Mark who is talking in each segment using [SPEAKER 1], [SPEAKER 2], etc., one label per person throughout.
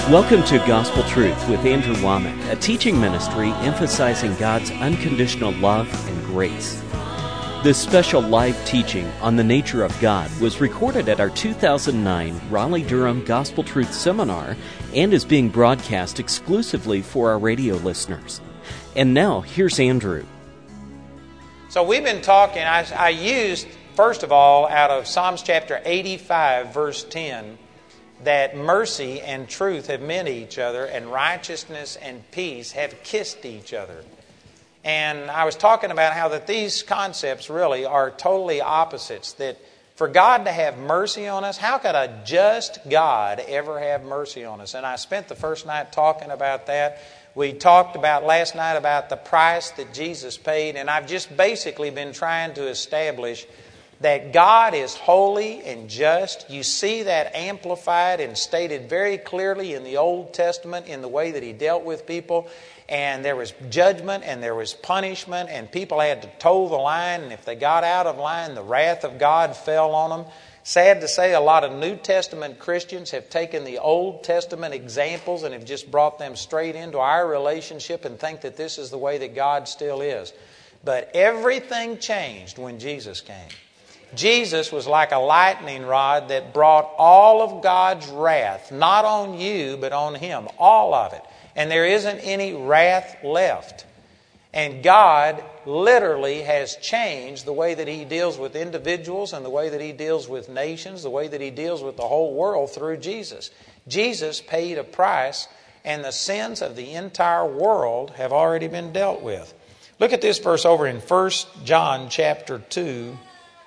[SPEAKER 1] Welcome to Gospel Truth with Andrew Womack, a teaching ministry emphasizing God's unconditional love and grace. This special live teaching on the nature of God was recorded at our 2009 Raleigh-Durham Gospel Truth Seminar and is being broadcast exclusively for our radio listeners. And now, here's Andrew.
[SPEAKER 2] So we've been talking, I used, first of all, out of Psalms chapter 85, verse 10, that mercy and truth have met each other, and righteousness and peace have kissed each other. And I was talking about how that these concepts really are totally opposites. That for God to have mercy on us, how could a just God ever have mercy on us? And I spent the first night talking about that. We talked about last night about the price that Jesus paid, and I've just basically been trying to establish that God is holy and just. You see that amplified and stated very clearly in the Old Testament in the way that He dealt with people. And there was judgment and there was punishment, and people had to toe the line, and if they got out of line, the wrath of God fell on them. Sad to say, a lot of New Testament Christians have taken the Old Testament examples and have just brought them straight into our relationship and think that this is the way that God still is. But everything changed when Jesus came. Jesus was like a lightning rod that brought all of God's wrath, not on you, but on Him, all of it. And there isn't any wrath left. And God literally has changed the way that He deals with individuals and the way that He deals with nations, the way that He deals with the whole world through Jesus. Jesus paid a price, and the sins of the entire world have already been dealt with. Look at this verse over in 1 John chapter 2.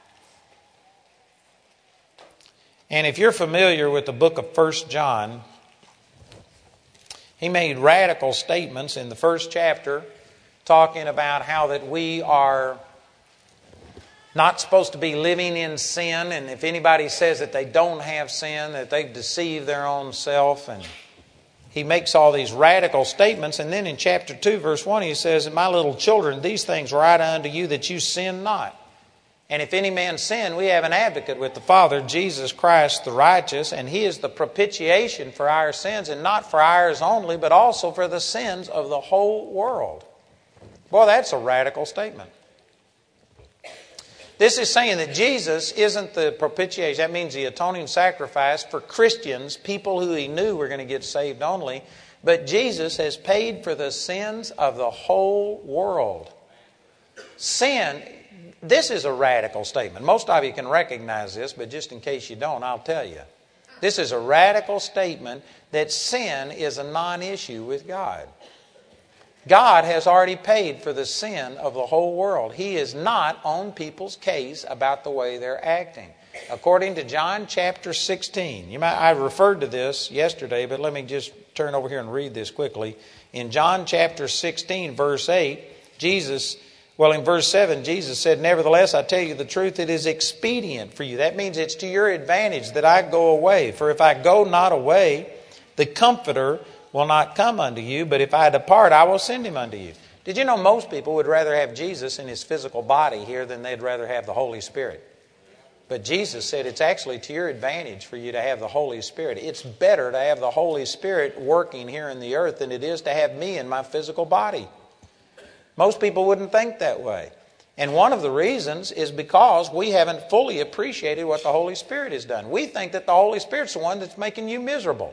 [SPEAKER 2] And if you're familiar with the book of 1 John, he made radical statements in the first chapter talking about how that we are not supposed to be living in sin, and if anybody says that they don't have sin, that they've deceived their own self. And he makes all these radical statements. And then in chapter 2, verse 1, he says, "My little children, these things write unto you that you sin not. And if any man sin, we have an advocate with the Father, Jesus Christ the righteous, and He is the propitiation for our sins, and not for ours only, but also for the sins of the whole world." Boy, that's a radical statement. This is saying that Jesus isn't the propitiation. That means the atoning sacrifice for Christians, people who He knew were going to get saved only. But Jesus has paid for the sins of the whole world. Sin... This is a radical statement. Most of you can recognize this, but just in case you don't, I'll tell you. This is a radical statement that sin is a non-issue with God. God has already paid for the sin of the whole world. He is not on people's case about the way they're acting. According to John chapter 16, I referred to this yesterday, but let me just turn over here and read this quickly. In John chapter 16, verse 8, in verse 7, Jesus said, "Nevertheless, I tell you the truth, it is expedient for you." That means it's to your advantage that I go away. "For if I go not away, the Comforter will not come unto you. But if I depart, I will send Him unto you." Did you know most people would rather have Jesus in His physical body here than they'd rather have the Holy Spirit? But Jesus said it's actually to your advantage for you to have the Holy Spirit. It's better to have the Holy Spirit working here in the earth than it is to have me in my physical body. Most people wouldn't think that way. And one of the reasons is because we haven't fully appreciated what the Holy Spirit has done. We think that the Holy Spirit's the one that's making you miserable.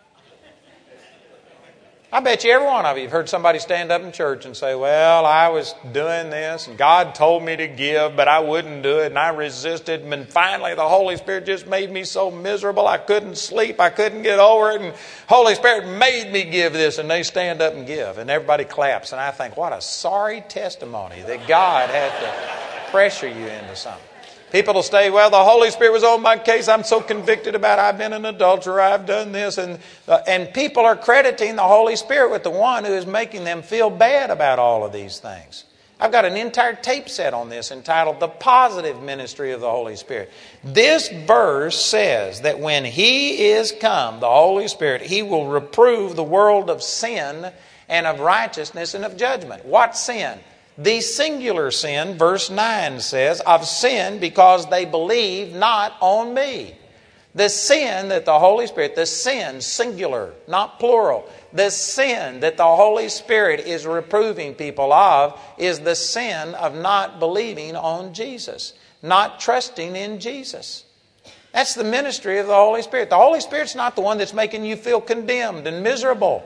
[SPEAKER 2] I bet you every one of you have heard somebody stand up in church and say, "Well, I was doing this and God told me to give, but I wouldn't do it and I resisted. And finally the Holy Spirit just made me so miserable. I couldn't sleep. I couldn't get over it. And Holy Spirit made me give this." And they stand up and give and everybody claps. And I think, what a sorry testimony that God had to pressure you into something. People will say, "Well, the Holy Spirit was on my case. I'm so convicted about it. I've been an adulterer. I've done this." And people are crediting the Holy Spirit with the one who is making them feel bad about all of these things. I've got an entire tape set on this entitled "The Positive Ministry of the Holy Spirit." This verse says that when He is come, the Holy Spirit, He will reprove the world of sin and of righteousness and of judgment. What sin? The singular sin, verse 9 says, "of sin because they believe not on me." The sin that the Holy Spirit, the sin, singular, not plural, the sin that the Holy Spirit is reproving people of is the sin of not believing on Jesus, not trusting in Jesus. That's the ministry of the Holy Spirit. The Holy Spirit's not the one that's making you feel condemned and miserable.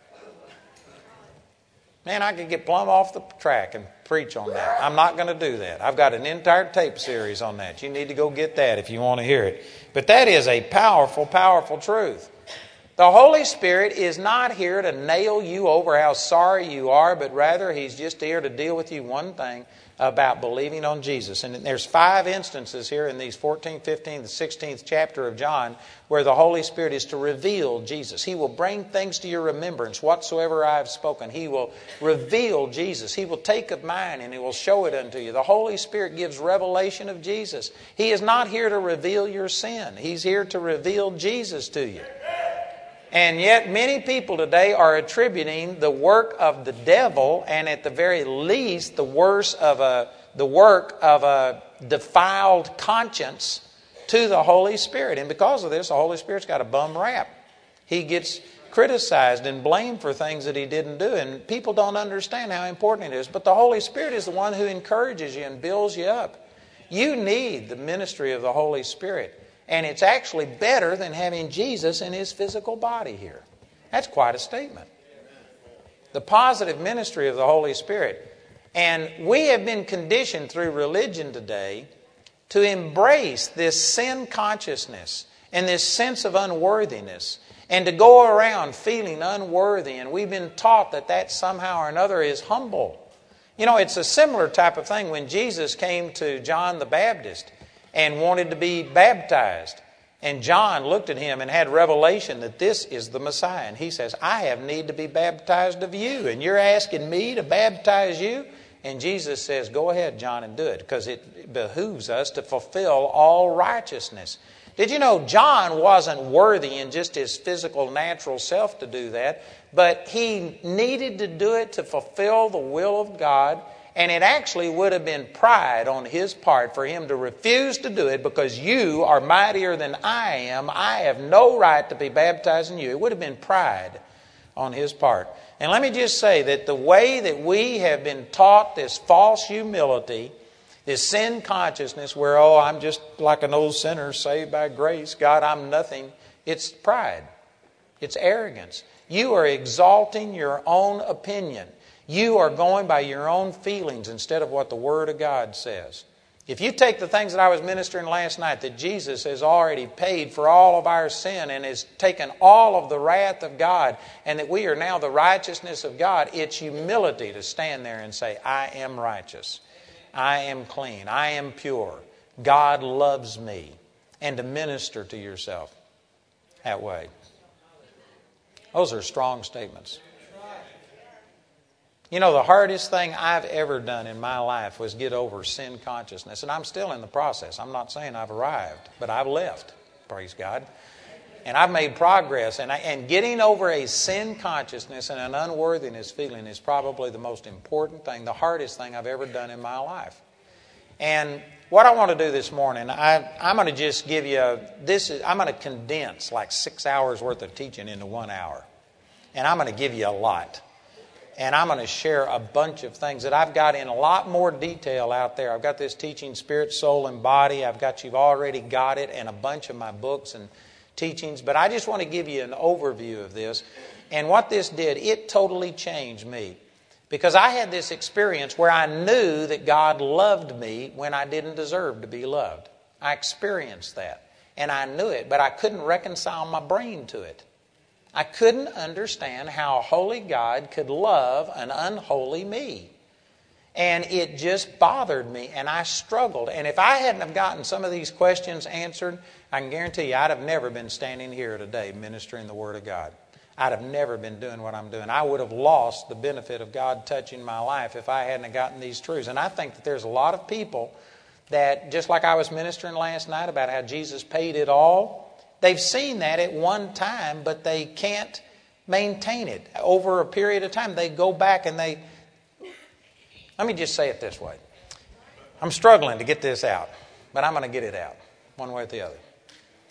[SPEAKER 2] Man, I could get plumb off the track and preach on that. I'm not going to do that. I've got an entire tape series on that. You need to go get that if you want to hear it. But that is a powerful, powerful truth. The Holy Spirit is not here to nail you over how sorry you are, but rather He's just here to deal with you one thing about believing on Jesus. And there's 5 instances here in these 14th, 15th, and 16th chapter of John where the Holy Spirit is to reveal Jesus. He will bring things to your remembrance, whatsoever I have spoken. He will reveal Jesus. He will take of mine and He will show it unto you. The Holy Spirit gives revelation of Jesus. He is not here to reveal your sin. He's here to reveal Jesus to you. And yet many people today are attributing the work of the devil, and at the very least the work of a defiled conscience, to the Holy Spirit. And because of this, the Holy Spirit's got a bum rap. He gets criticized and blamed for things that He didn't do, and people don't understand how important it is. But the Holy Spirit is the one who encourages you and builds you up. You need the ministry of the Holy Spirit. And it's actually better than having Jesus in His physical body here. That's quite a statement. The positive ministry of the Holy Spirit. And we have been conditioned through religion today to embrace this sin consciousness and this sense of unworthiness, and to go around feeling unworthy. And we've been taught that that somehow or another is humble. You know, it's a similar type of thing when Jesus came to John the Baptist and wanted to be baptized. And John looked at him and had revelation that this is the Messiah. And he says, I have need to be baptized of you, and you're asking me to baptize you? And Jesus says, go ahead, John, and do it, because it behooves us to fulfill all righteousness. Did you know John wasn't worthy in just his physical, natural self to do that, but he needed to do it to fulfill the will of God. And it actually would have been pride on his part for him to refuse to do it, because you are mightier than I am. I have no right to be baptizing you. It would have been pride on his part. And let me just say that the way that we have been taught this false humility, this sin consciousness where, oh, I'm just like an old sinner saved by grace. God, I'm nothing. It's pride. It's arrogance. You are exalting your own opinion. You are going by your own feelings instead of what the Word of God says. If you take the things that I was ministering last night, that Jesus has already paid for all of our sin and has taken all of the wrath of God, and that we are now the righteousness of God, it's humility to stand there and say, I am righteous. I am clean. I am pure. God loves me. And to minister to yourself that way. Those are strong statements. You know, the hardest thing I've ever done in my life was get over sin consciousness. And I'm still in the process. I'm not saying I've arrived, but I've left, praise God. And I've made progress. And getting over a sin consciousness and an unworthiness feeling is probably the most important thing, the hardest thing I've ever done in my life. And what I want to do this morning, I'm going to just give you, I'm going to condense like 6 hours worth of teaching into 1 hour. And I'm going to give you a lot. And I'm going to share a bunch of things that I've got in a lot more detail out there. I've got this teaching, Spirit, Soul, and Body. You've already got it, and a bunch of my books and teachings. But I just want to give you an overview of this. And what this did, it totally changed me. Because I had this experience where I knew that God loved me when I didn't deserve to be loved. I experienced that. And I knew it, but I couldn't reconcile my brain to it. I couldn't understand how a holy God could love an unholy me. And it just bothered me, and I struggled. And if I hadn't have gotten some of these questions answered, I can guarantee you I'd have never been standing here today ministering the Word of God. I'd have never been doing what I'm doing. I would have lost the benefit of God touching my life if I hadn't have gotten these truths. And I think that there's a lot of people that, just like I was ministering last night about how Jesus paid it all, they've seen that at one time, but they can't maintain it over a period of time. They go back and let me just say it this way. I'm struggling to get this out, but I'm going to get it out one way or the other.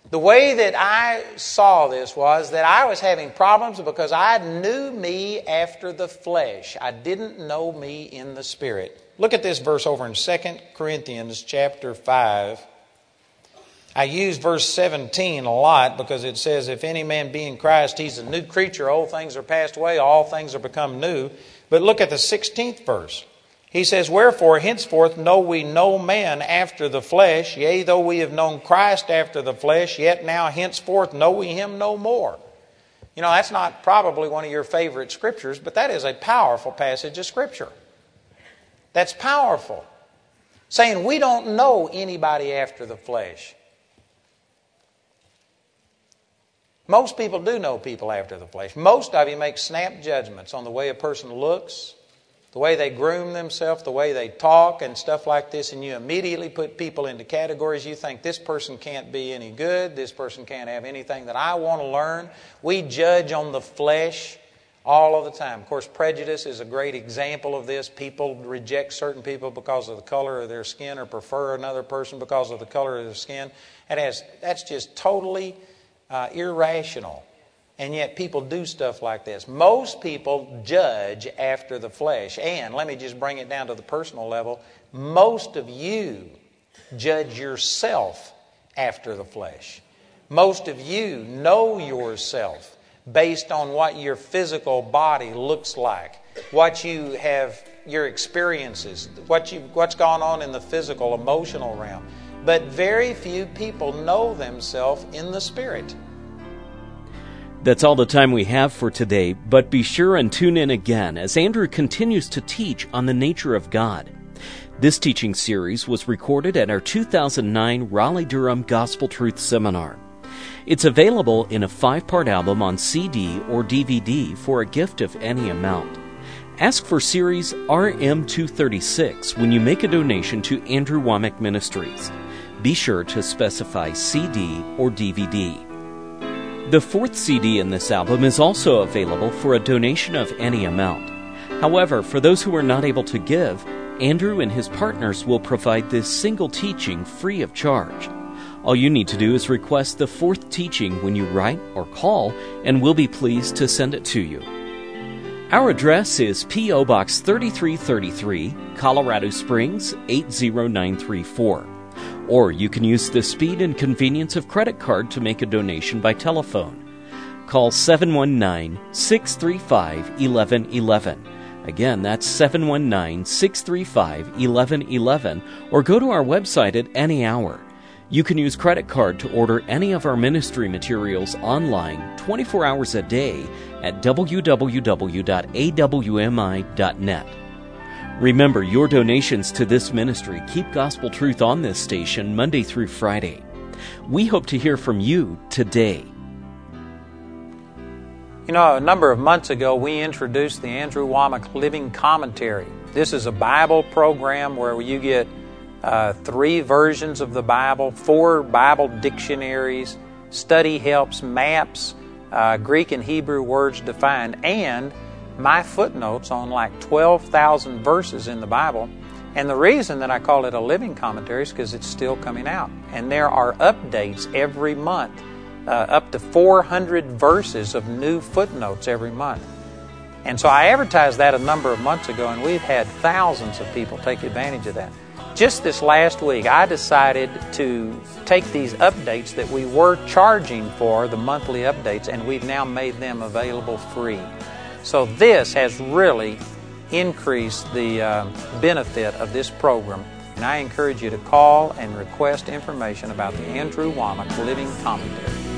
[SPEAKER 2] The way that I saw this was that I was having problems because I knew me after the flesh. I didn't know me in the Spirit. Look at this verse over in 2 Corinthians chapter 5. I use verse 17 a lot because it says, if any man be in Christ, he's a new creature. Old things are passed away. All things are become new. But look at the 16th verse. He says, wherefore henceforth know we no man after the flesh. Yea, though we have known Christ after the flesh, yet now henceforth know we him no more. You know, that's not probably one of your favorite scriptures, but that is a powerful passage of Scripture. That's powerful. Saying we don't know anybody after the flesh. Most people do know people after the flesh. Most of you make snap judgments on the way a person looks, the way they groom themselves, the way they talk and stuff like this, and you immediately put people into categories. You think this person can't be any good, this person can't have anything that I want to learn. We judge on the flesh all of the time. Of course, prejudice is a great example of this. People reject certain people because of the color of their skin or prefer another person because of the color of their skin. That's just totally irrational. And yet people do stuff like this. Most people judge after the flesh. And let me just bring it down to the personal level. Most of you judge yourself after the flesh. Most of you know yourself based on what your physical body looks like, what you have, your experiences, what's gone on in the physical, emotional realm. But very few people know themselves in the Spirit.
[SPEAKER 1] That's all the time we have for today, but be sure and tune in again as Andrew continues to teach on the nature of God. This teaching series was recorded at our 2009 Raleigh-Durham Gospel Truth Seminar. It's available in a 5-part album on CD or DVD for a gift of any amount. Ask for series RM236 when you make a donation to Andrew Wommack Ministries. Be sure to specify CD or DVD. The 4th CD in this album is also available for a donation of any amount. However, for those who are not able to give, Andrew and his partners will provide this single teaching free of charge. All you need to do is request the 4th teaching when you write or call, and we'll be pleased to send it to you. Our address is P.O. Box 3333, Colorado Springs 80934. Or you can use the speed and convenience of credit card to make a donation by telephone. Call 719-635-1111. Again, that's 719-635-1111, or go to our website at any hour. You can use credit card to order any of our ministry materials online 24 hours a day at www.awmi.net. Remember, your donations to this ministry keep gospel truth on this station Monday through Friday. We hope to hear from you today.
[SPEAKER 2] You know, a number of months ago, we introduced the Andrew Wommack Living Commentary. This is a Bible program where you get 3 versions of the Bible, 4 Bible dictionaries, study helps, maps, Greek and Hebrew words defined, and my footnotes on like 12,000 verses in the Bible. And the reason that I call it a living commentary is because it's still coming out. And there are updates every month, up to 400 verses of new footnotes every month. And so I advertised that a number of months ago, and we've had thousands of people take advantage of that. Just this last week, I decided to take these updates that we were charging for, the monthly updates, and we've now made them available free. So this has really increased the benefit of this program. And I encourage you to call and request information about the Andrew Wommack Living Commentary.